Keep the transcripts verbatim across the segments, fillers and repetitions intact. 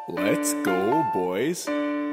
Let's go, boys.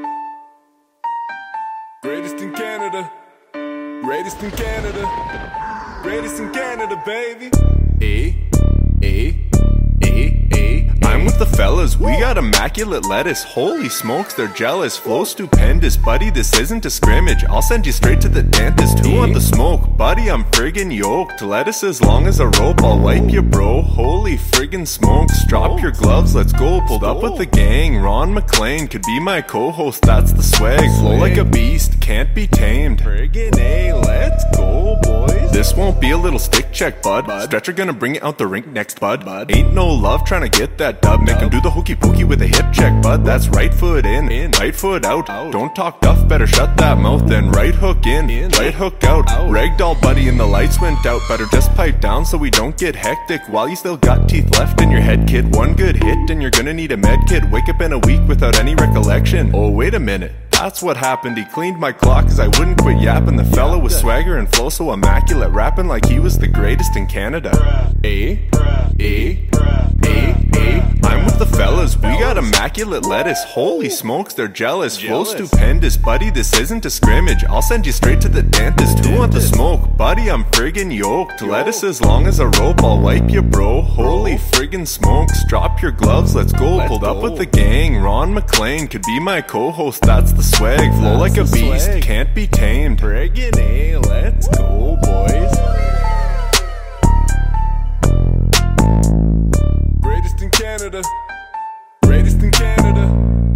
Greatest in Canada. Greatest in Canada. Greatest in Canada, baby. A, A, A, A. I'm with the fellas, we got immaculate lettuce. Holy smokes, they're jealous. Flow stupendous, buddy, this isn't a scrimmage. I'll send you straight to the dentist. Who want the smoke? Buddy, I'm friggin' yoked. Lettuce as long as a rope, I'll wipe you, bro. Holy friggin' smokes, drop your gloves, let's go. Pulled up with the gang, Ron McLean could be my co-host, that's the swag. Flow like a beast, can't be tamed. Friggin' A, let's go, boys. This won't be a little stick check, bud. Stretcher gonna bring it out the rink next, bud. Ain't no love trying to get that dub. Make him do the hokey pokey with a hip check, bud. That's right foot in, in. Right foot out. out. Don't talk duff, better shut that mouth. Then right hook in, in. Right hook out. out. Ragdoll buddy and the lights went out. Better just pipe down so we don't get hectic while you still got teeth left in your head, kid. One good hit and you're gonna need a med kit. Wake up in a week without any recollection. Oh, wait a minute. That's what happened, he cleaned my clock cause I wouldn't quit yapping. The fella was swagger and flow so immaculate, rapping like he was the greatest in Canada. A, A, A, A. I'm with the fellas, we got immaculate lettuce. Holy smokes, they're jealous. Flow stupendous, buddy, this isn't a scrimmage. I'll send you straight to the dentist. Who want the smoke? Buddy, I'm friggin' yoked. Lettuce as long as a rope, I'll wipe you, bro. Holy friggin' smokes, drop your gloves, let's go. Pulled up with the gang, Ron McLean could be my co-host, that's the swag. Flow like a beast, can't be tamed. Friggin' A, let's go, boys. Greatest in Canada. Greatest in Canada.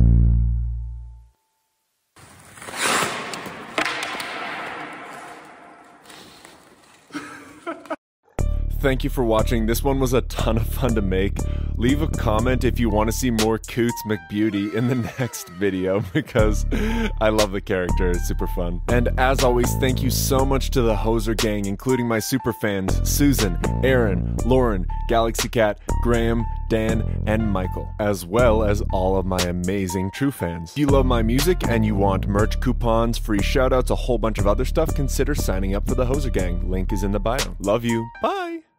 Thank you for watching. This one was a ton of fun to make. Leave a comment if you want to see more Coots McBeauty in the next video because I love the character, it's super fun. And as always, thank you so much to the Hoser gang, including my super fans, Susan, Aaron, Lauren, Galaxy Cat, Graham, Dan, and Michael, as well as all of my amazing true fans. If you love my music and you want merch, coupons, free shoutouts, a whole bunch of other stuff, consider signing up for the Hoser gang. Link is in the bio. Love you. Bye!